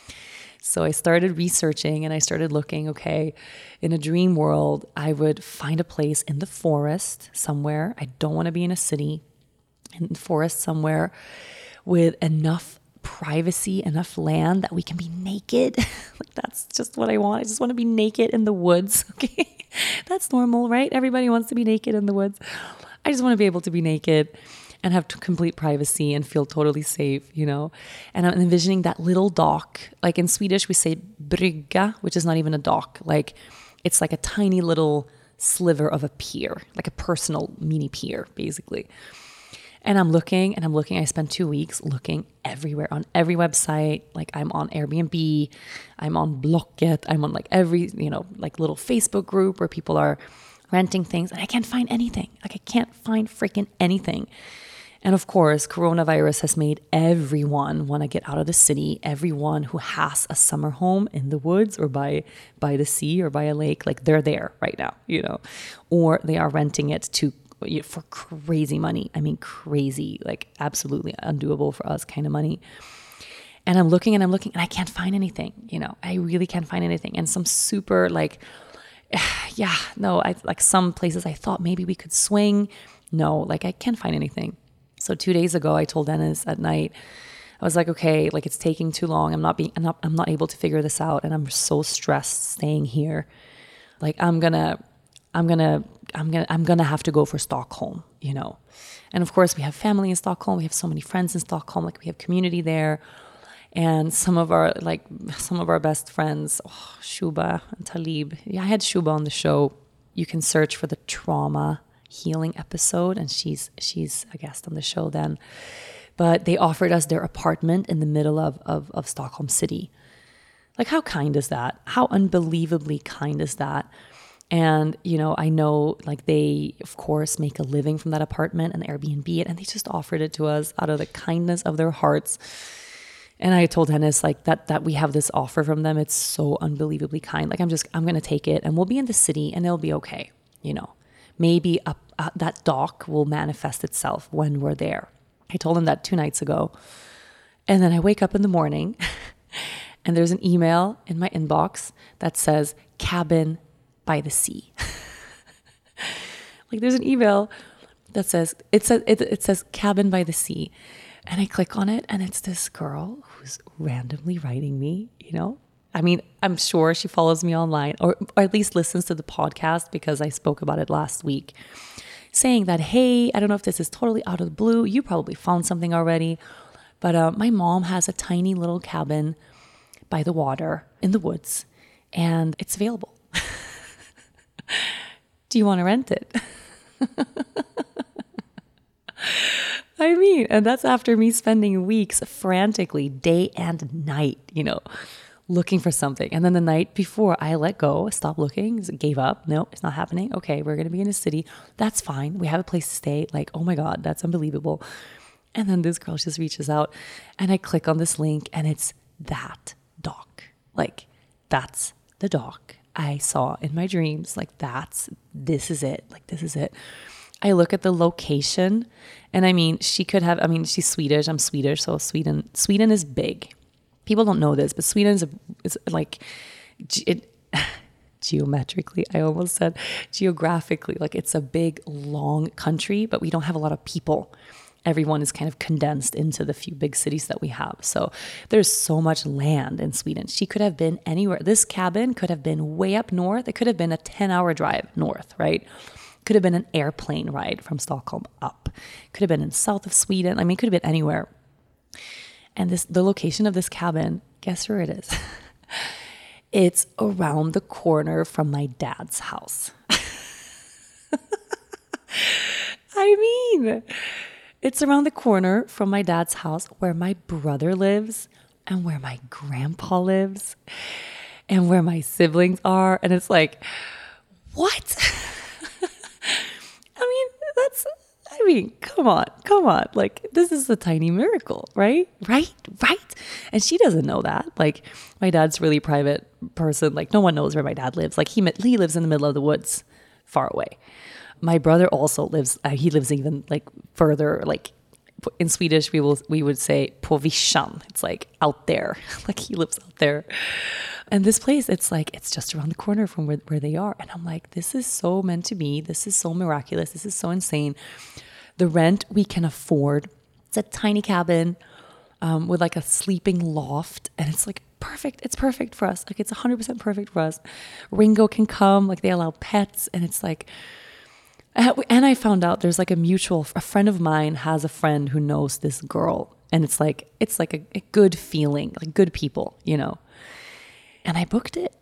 So I started researching and I started looking, okay, in a dream world, I would find a place in the forest somewhere. I don't want to be in a city. In the forest somewhere with enough privacy, enough land that we can be naked. Like that's just what I want. I just want to be naked in the woods. Okay. That's normal, right? Everybody wants to be naked in the woods. I just want to be able to be naked and have complete privacy and feel totally safe, you know? And I'm envisioning that little dock. Like in Swedish, we say brygga, which is not even a dock. Like it's like a tiny little sliver of a pier, like a personal mini pier, basically. And I'm looking and I'm looking. I spent two weeks looking everywhere on every website. Like I'm on Airbnb, I'm on Blocket, I'm on like every, you know, like little Facebook group where people are renting things and I can't find anything. Like I can't find freaking anything. And of course, coronavirus has made everyone want to get out of the city. Everyone who has a summer home in the woods or by by the sea or by a lake, like they're there right now, you know, or they are renting it to for crazy money. I mean, crazy, like absolutely undoable for us kind of money. And I'm looking and I'm looking and I can't find anything, you know, I really can't find anything. And some super like, yeah, no, I like some places I thought maybe we could swing. No, like I can't find anything. So two days ago, I told Dennis at night, I was like, okay, like it's taking too long. I'm not being, I'm not, I'm not able to figure this out. And I'm so stressed staying here. Like I'm gonna, I'm gonna, I'm gonna, I'm gonna have to go for Stockholm, you know? And of course we have family in Stockholm. We have so many friends in Stockholm. Like we have community there. And some of our, like some of our best friends, oh, Shuba and Talib. Yeah, I had Shuba on the show. You can search for the trauma healing episode, and she's she's a guest on the show then. But they offered us their apartment in the middle of, of of Stockholm city. Like how kind is that? How unbelievably kind is that? And you know, I know like they of course make a living from that apartment and Airbnb it, and they just offered it to us out of the kindness of their hearts. And I told Dennis like that that we have this offer from them. It's so unbelievably kind. Like I'm just I'm gonna take it, and we'll be in the city, and it'll be okay, you know. Maybe a, a, that dock will manifest itself when we're there. I told him that two nights ago. And then I wake up in the morning and there's an email in my inbox that says cabin by the sea. Like there's an email that says, it says, it, it says cabin by the sea. And I click on it and it's this girl who's randomly writing me, you know, I mean, I'm sure she follows me online or, or at least listens to the podcast because I spoke about it last week, saying that, hey, I don't know if this is totally out of the blue. You probably found something already. But uh, my mom has a tiny little cabin by the water in the woods and it's available. Do you want to rent it? I mean, and that's after me spending weeks frantically, day and night, you know, looking for something. And then the night before I let go, stopped looking, gave up. No, it's not happening. Okay, we're going to be in a city. That's fine. We have a place to stay. Like, oh my God, that's unbelievable. And then this girl just reaches out and I click on this link and it's that dock. Like, that's the dock I saw in my dreams. Like, that's, this is it. Like, this is it. I look at the location and I mean, she could have, I mean, she's Swedish. I'm Swedish. So Sweden, Sweden is big. People don't know this, but Sweden is, a, is like it, geometrically, I almost said geographically, like it's a big, long country, but we don't have a lot of people. Everyone is kind of condensed into the few big cities that we have. So there's so much land in Sweden. She could have been anywhere. This cabin could have been way up north. It could have been a ten hour drive north, right? Could have been an airplane ride from Stockholm up. Could have been in south of Sweden. I mean, it could have been anywhere. And this, the location of this cabin, guess where it is? It's around the corner from my dad's house. I mean, it's around the corner from my dad's house where my brother lives and where my grandpa lives and where my siblings are. And it's like, what? I mean, that's... I mean, come on, come on. Like, this is a tiny miracle, right? Right, right. And she doesn't know that. Like, my dad's really private person. Like, no one knows where my dad lives. Like, he, he lives in the middle of the woods, far away. My brother also lives, uh, he lives even, like, further, like, in Swedish, we will we would say på vischan. It's, like, out there. Like, he lives out there. And this place, it's like, it's just around the corner from where, where they are. And I'm like, this is so meant to be. This is so miraculous. This is so insane. The rent we can afford. It's a tiny cabin um, with like a sleeping loft. And it's like perfect. It's perfect for us. Like it's one hundred percent perfect for us. Ringo can come. Like they allow pets. And it's like, and I found out there's like a mutual, a friend of mine has a friend who knows this girl. And it's like, it's like a, a good feeling, like good people, you know. And I booked it.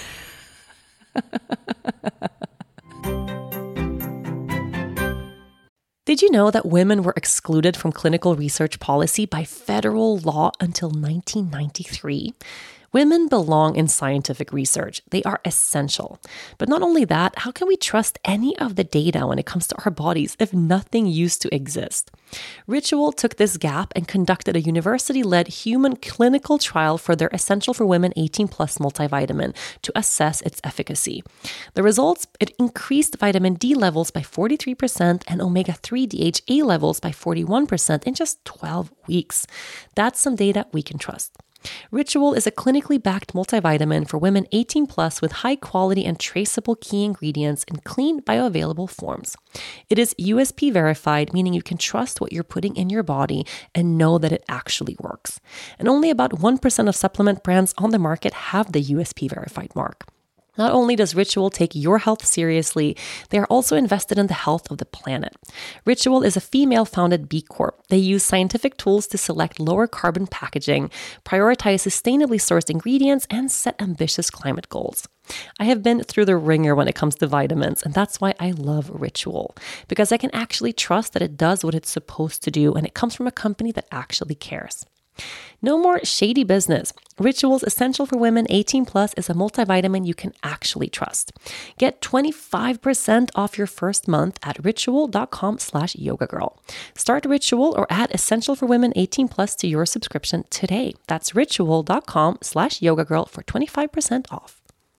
Did you know that women were excluded from clinical research policy by federal law until nineteen ninety-three? Women belong in scientific research. They are essential. But not only that, how can we trust any of the data when it comes to our bodies if nothing used to exist? Ritual took this gap and conducted a university-led human clinical trial for their Essential for Women eighteen plus multivitamin to assess its efficacy. The results, it increased vitamin D levels by forty-three percent and omega three D H A levels by forty-one percent in just twelve weeks. That's some data we can trust. Ritual is a clinically backed multivitamin for women eighteen plus with high quality and traceable key ingredients in clean, bioavailable forms. It is U S P verified, meaning you can trust what you're putting in your body and know that it actually works. And only about one percent of supplement brands on the market have the U S P verified mark. Not only does Ritual take your health seriously, they are also invested in the health of the planet. Ritual is a female-founded B Corp. They use scientific tools to select lower carbon packaging, prioritize sustainably sourced ingredients, and set ambitious climate goals. I have been through the ringer when it comes to vitamins, and that's why I love Ritual, because I can actually trust that it does what it's supposed to do, and it comes from a company that actually cares. No more shady business. Ritual's Essential for Women eighteen plus is a multivitamin you can actually trust. Get twenty-five percent off your first month at ritual.com slash yoga girl. Start Ritual or add Essential for Women eighteen plus to your subscription today. That's ritual.com slash yoga girl for twenty-five percent off.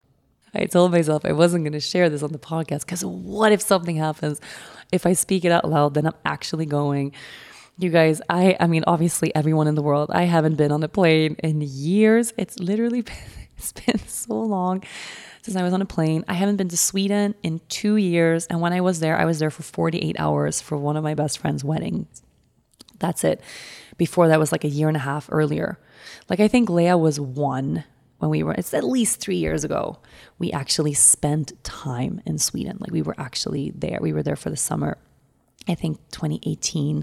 I told myself I wasn't going to share this on the podcast because what if something happens? If I speak it out loud, then I'm actually going. You guys, I I mean, obviously everyone in the world, I haven't been on a plane in years. It's literally been, it's been so long since I was on a plane. I haven't been to Sweden in two years. And when I was there, I was there for forty-eight hours for one of my best friend's weddings. That's it. Before that was like a year and a half earlier. Like I think Leia was one when we were, it's at least three years ago. We actually spent time in Sweden. Like we were actually there. We were there for the summer, I think twenty eighteen.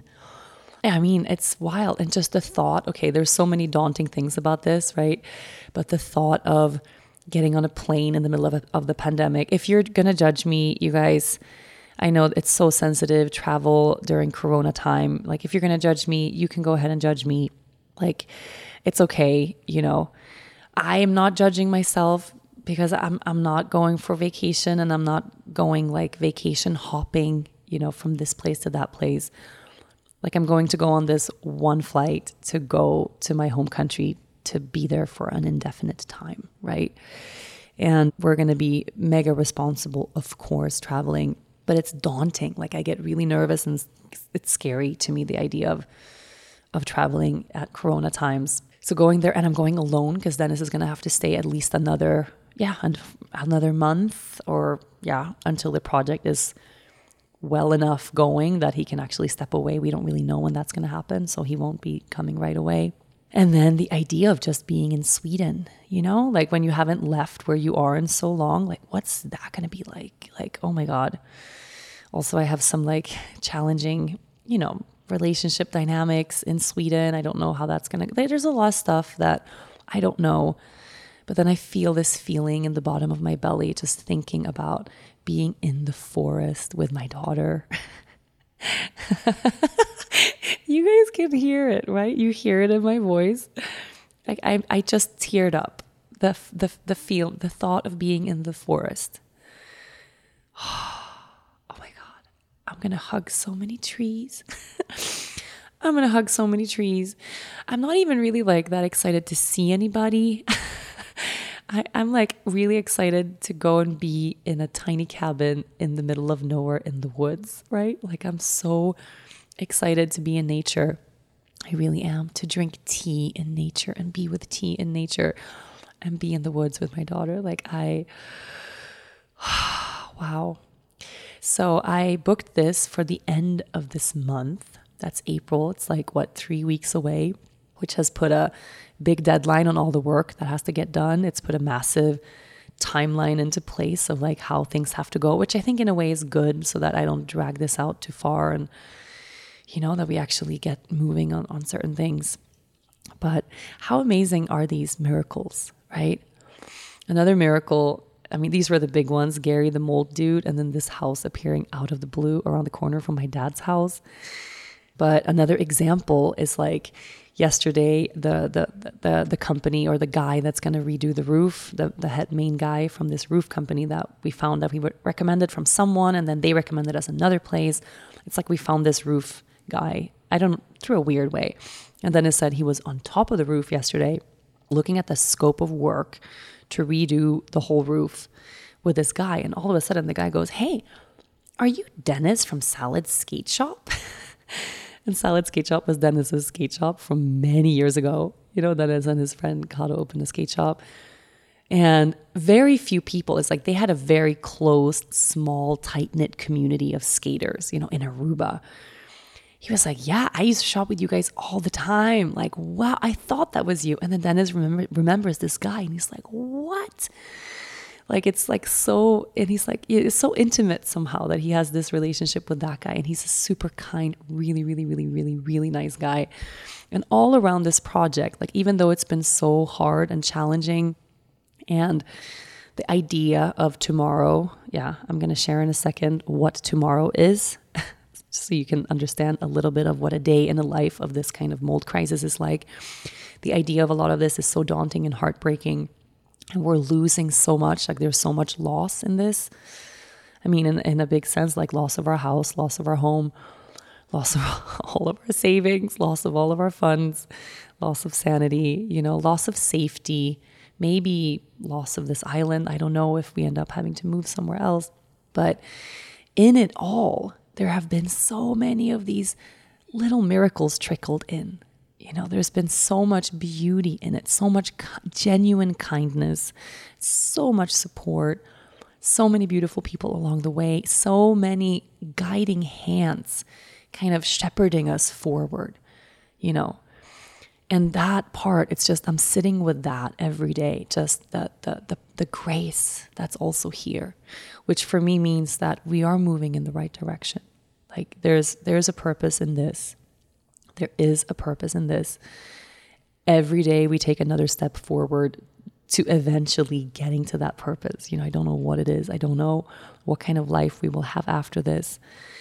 I mean, it's wild. And just the thought, okay, there's so many daunting things about this, right? But the thought of getting on a plane in the middle of, a, of the pandemic, if you're going to judge me, you guys, I know it's so sensitive, travel during Corona time. Like if you're going to judge me, you can go ahead and judge me. Like it's okay. You know, I am not judging myself because I'm, I'm not going for vacation and I'm not going like vacation hopping, you know, from this place to that place. Like I'm going to go on this one flight to go to my home country to be there for an indefinite time, right? And we're going to be mega responsible, of course, traveling, but it's daunting. Like I get really nervous and it's scary to me, the idea of, of traveling at Corona times. So going there, and I'm going alone because Dennis is going to have to stay at least another, yeah, another month or yeah, until the project is well enough going that he can actually step away. We don't really know when that's going to happen, so he won't be coming right away. And then the idea of just being in Sweden, you know, like when you haven't left where you are in so long, like what's that going to be like? Like, oh my God. Also, I have some like challenging, you know, relationship dynamics in Sweden. I don't know how that's going to, there's a lot of stuff that I don't know. But then I feel this feeling in the bottom of my belly, just thinking about being in the forest with my daughter. You guys can hear it, right? You hear it in my voice. Like I, I just teared up. The the the feel, the thought of being in the forest. Oh my God! I'm gonna hug so many trees. I'm gonna hug so many trees. I'm not even really like that excited to see anybody. I, I'm like really excited to go and be in a tiny cabin in the middle of nowhere in the woods, right? Like I'm so excited to be in nature. I really am. To drink tea in nature and be with tea in nature and be in the woods with my daughter. Like I, wow. So I booked this for the end of this month. That's April. It's like, what, three weeks away, which has put a big deadline on all the work that has to get done. It's put a massive timeline into place of like how things have to go, which I think in a way is good so that I don't drag this out too far and, you know, that we actually get moving on, on certain things. But how amazing are these miracles, right? Another miracle, I mean, these were the big ones, Gary the mold dude, and then this house appearing out of the blue around the corner from my dad's house. But another example is like, yesterday, the, the, the, the company or the guy that's going to redo the roof, the, the head main guy from this roof company that we found that we were recommended from someone, and then they recommended us another place. It's like we found this roof guy, I don't, through a weird way. And then it said he was on top of the roof yesterday, looking at the scope of work to redo the whole roof with this guy. And all of a sudden the guy goes, "Hey, are you Dennis from Salad Skate Shop?" And Salad Skate Shop was Dennis's skate shop from many years ago. You know, Dennis and his friend Kato opened a skate shop. And very few people, it's like they had a very closed, small, tight-knit community of skaters, you know, in Aruba. He was like, "Yeah, I used to shop with you guys all the time. Like, wow, I thought that was you." And then Dennis remember, remembers this guy and he's like, "What?" Like, it's like so, and he's like, it's so intimate somehow that he has this relationship with that guy. And he's a super kind, really, really, really, really, really nice guy. And all around this project, like, even though it's been so hard and challenging, and the idea of tomorrow, yeah, I'm going to share in a second what tomorrow is, so you can understand a little bit of what a day in the life of this kind of mold crisis is like. The idea of a lot of this is so daunting and heartbreaking. And we're losing so much, like there's so much loss in this. I mean, in, in a big sense, like loss of our house, loss of our home, loss of all of our savings, loss of all of our funds, loss of sanity, you know, loss of safety, maybe loss of this island. I don't know if we end up having to move somewhere else. But in it all, there have been so many of these little miracles trickled in. You know, there's been so much beauty in it, so much genuine kindness, so much support, so many beautiful people along the way, so many guiding hands kind of shepherding us forward, you know. And that part, it's just, I'm sitting with that every day, just the, the, the, the grace that's also here, which for me means that we are moving in the right direction. Like there's there's a purpose in this. There is a purpose in this. Every day we take another step forward to eventually getting to that purpose. You know, I don't know what it is. I don't know what kind of life we will have after this.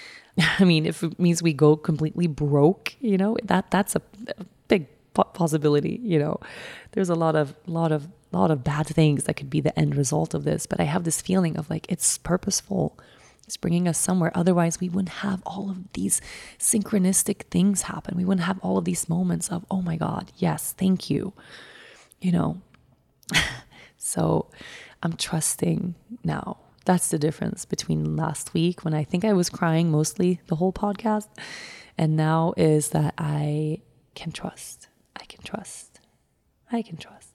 I mean, if it means we go completely broke, you know, that that's a, a big possibility. You know, there's a lot of lot of lot of bad things that could be the end result of this. But I have this feeling of like it's purposeful. It's bringing us somewhere. Otherwise, we wouldn't have all of these synchronistic things happen. We wouldn't have all of these moments of, oh my God, yes, thank you. You know, so I'm trusting now. That's the difference between last week when I think I was crying mostly the whole podcast, and now is that I can trust. I can trust. I can trust.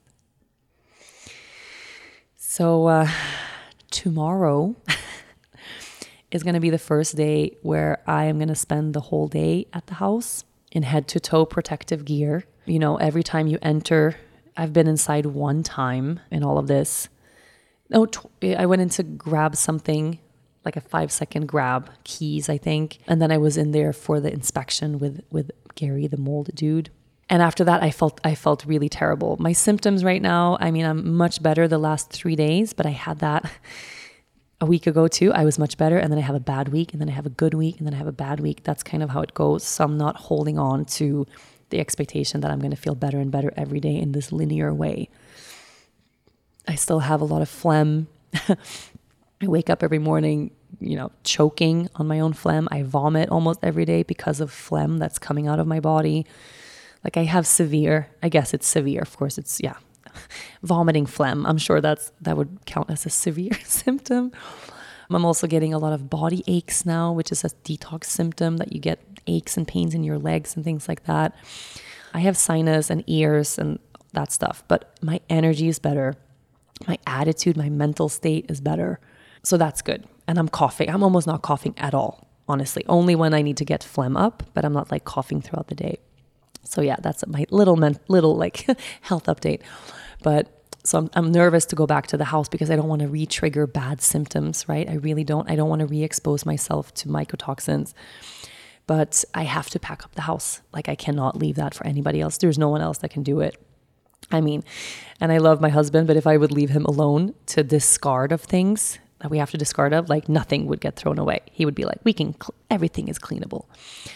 So uh, tomorrow is going to be the first day where I am going to spend the whole day at the house in head-to-toe protective gear. You know, every time you enter, I've been inside one time in all of this. No, tw- I went in to grab something, like a five-second grab, keys, I think. And then I was in there for the inspection with, with Gary, the mold dude. And after that, I felt I felt really terrible. My symptoms right now, I mean, I'm much better the last three days, but I had that a week ago too. I was much better, and then I have a bad week, and then I have a good week, and then I have a bad week. That's kind of how it goes. So I'm not holding on to the expectation that I'm going to feel better and better every day in this linear way. I still have a lot of phlegm. I wake up every morning, you know, choking on my own phlegm. I vomit almost every day because of phlegm that's coming out of my body. Like I have severe, I guess it's severe. Of course it's, yeah. vomiting phlegm. I'm sure that's that would count as a severe symptom. I'm also getting a lot of body aches now, which is a detox symptom that you get aches and pains in your legs and things like that. I have sinus and ears and that stuff, but my energy is better. My attitude, my mental state is better. So that's good. And I'm coughing. I'm almost not coughing at all, honestly. Only when I need to get phlegm up, but I'm not like coughing throughout the day. So yeah, that's my little men- little like health update. But so I'm, I'm nervous to go back to the house because I don't want to re-trigger bad symptoms, right? I really don't. I don't want to re-expose myself to mycotoxins. But I have to pack up the house. Like I cannot leave that for anybody else. There's no one else that can do it. I mean, and I love my husband, but if I would leave him alone to discard of things that we have to discard of, like nothing would get thrown away. He would be like, we can, cl- everything is cleanable.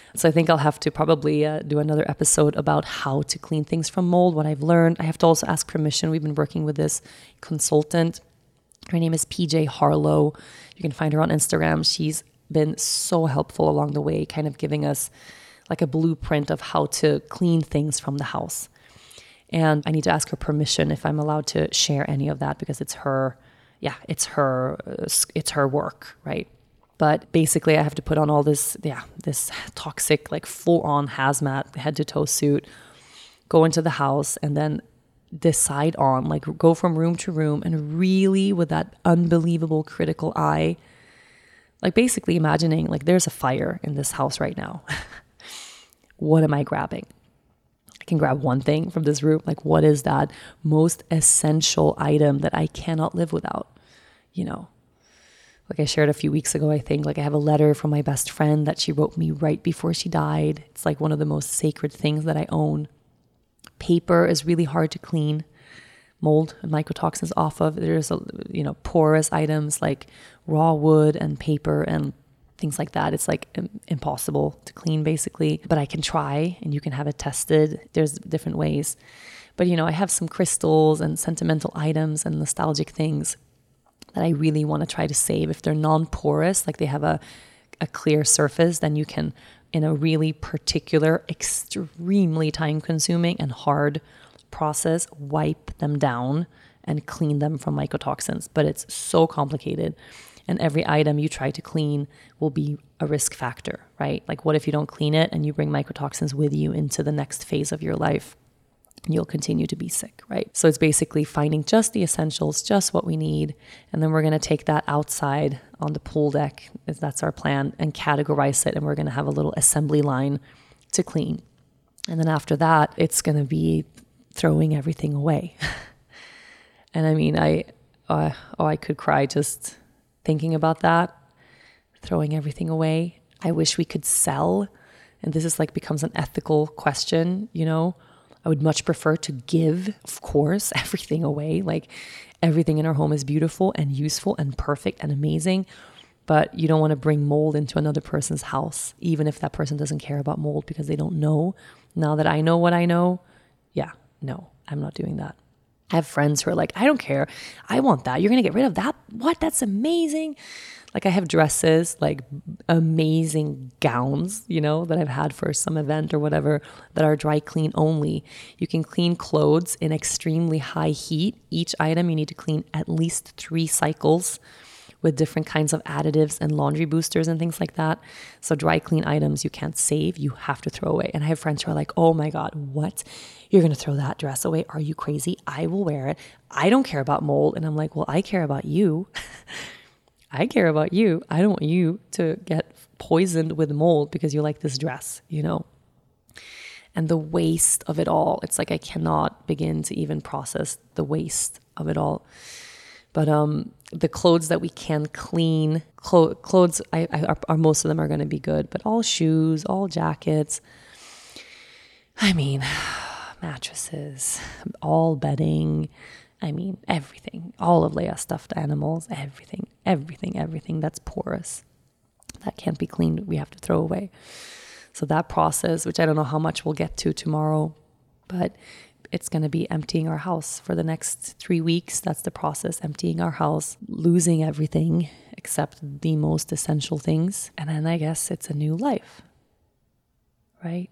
So I think I'll have to probably uh, do another episode about how to clean things from mold, what I've learned. I have to also ask permission. We've been working with this consultant. Her name is P J Harlow. You can find her on Instagram. She's been so helpful along the way, kind of giving us like a blueprint of how to clean things from the house. And I need to ask her permission if I'm allowed to share any of that, because it's her, yeah, it's her, it's her work, right? But basically I have to put on all this, yeah, this toxic, like full on hazmat, head to toe suit, go into the house and then decide on, like go from room to room and really with that unbelievable critical eye, like basically imagining like there's a fire in this house right now. What am I grabbing? I can grab one thing from this room. Like, what is that most essential item that I cannot live without? You know, like I shared a few weeks ago, I think, like I have a letter from my best friend that she wrote me right before she died. It's like one of the most sacred things that I own. Paper is really hard to clean mold and mycotoxins off of. There's, a, you know, porous items like raw wood and paper and things like that. It's like impossible to clean basically, but I can try and you can have it tested. There's different ways. But, you know, I have some crystals and sentimental items and nostalgic things that I really want to try to save. If they're non-porous, like they have a, a clear surface, then you can, in a really particular, extremely time-consuming and hard process, wipe them down and clean them from mycotoxins. But it's so complicated. And every item you try to clean will be a risk factor, right? Like what if you don't clean it and you bring mycotoxins with you into the next phase of your life? You'll continue to be sick, right? So it's basically finding just the essentials, just what we need. And then we're going to take that outside on the pool deck, if that's our plan, and categorize it. And we're going to have a little assembly line to clean. And then after that, it's going to be throwing everything away. And I mean, I, uh, oh, I could cry just thinking about that, throwing everything away. I wish we could sell. And this is like becomes an ethical question, you know? I would much prefer to give, of course, everything away. Like everything in our home is beautiful and useful and perfect and amazing. But you don't want to bring mold into another person's house, even if that person doesn't care about mold because they don't know. Now that I know what I know, yeah, no, I'm not doing that. I have friends who are like, I don't care. I want that. You're going to get rid of that? What? That's amazing. Like I have dresses, like amazing gowns, you know, that I've had for some event or whatever that are dry clean only. You can clean clothes in extremely high heat. Each item you need to clean at least three cycles with different kinds of additives and laundry boosters and things like that. So dry clean items you can't save, you have to throw away. And I have friends who are like, oh my God, what? You're going to throw that dress away? Are you crazy? I will wear it. I don't care about mold. And I'm like, well, I care about you. I care about you. I don't want you to get poisoned with mold because you like this dress, you know? And the waste of it all, it's like I cannot begin to even process the waste of it all. But um, the clothes that we can clean, clo- clothes, I, I, are, are most of them are going to be good, but all shoes, all jackets, I mean, mattresses, all bedding, I mean, everything, all of Leia's stuffed animals, everything, everything, everything that's porous, that can't be cleaned, we have to throw away. So that process, which I don't know how much we'll get to tomorrow, but it's going to be emptying our house for the next three weeks. That's the process, emptying our house, losing everything except the most essential things. And then I guess it's a new life, right?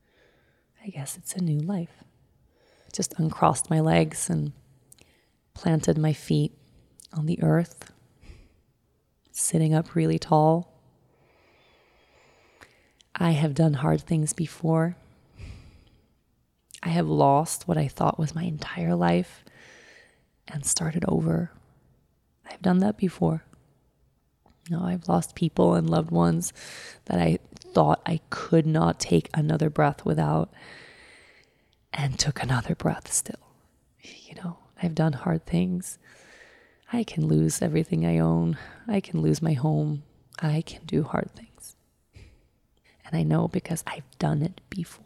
I guess it's a new life. Just uncrossed my legs and planted my feet on the earth, sitting up really tall. I have done hard things before. I have lost what I thought was my entire life and started over. I've done that before. No, I've lost people and loved ones that I thought I could not take another breath without and took another breath still. You know, I've done hard things. I can lose everything I own. I can lose my home. I can do hard things. And I know because I've done it before.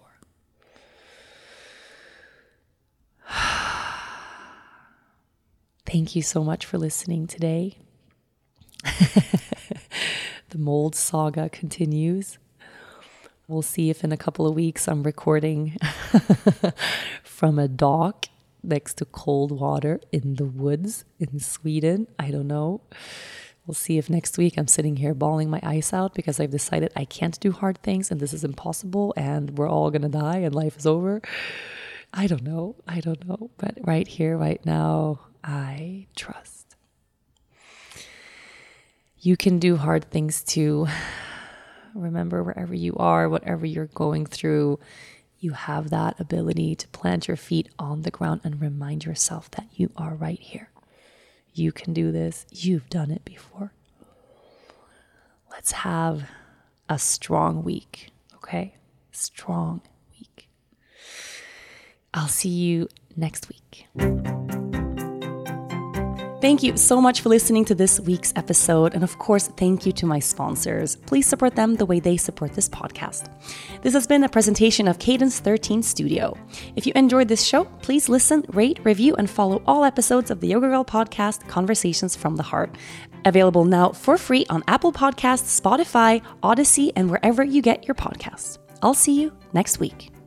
Thank you so much for listening today. The mold saga continues. We'll see if in a couple of weeks I'm recording from a dock next to cold water in the woods in Sweden. I don't know. We'll see if next week I'm sitting here bawling my eyes out because I've decided I can't do hard things and this is impossible and we're all going to die and life is over. I don't know. I don't know. But right here, right now, I trust. You can do hard things too. Remember, wherever you are, whatever you're going through, you have that ability to plant your feet on the ground and remind yourself that you are right here. You can do this. You've done it before. Let's have a strong week, okay? Strong week. I'll see you next week. Thank you so much for listening to this week's episode. And of course, thank you to my sponsors. Please support them the way they support this podcast. This has been a presentation of Cadence thirteen Studio. If you enjoyed this show, please listen, rate, review, and follow all episodes of the Yoga Girl podcast, Conversations from the Heart. Available now for free on Apple Podcasts, Spotify, Odyssey, and wherever you get your podcasts. I'll see you next week.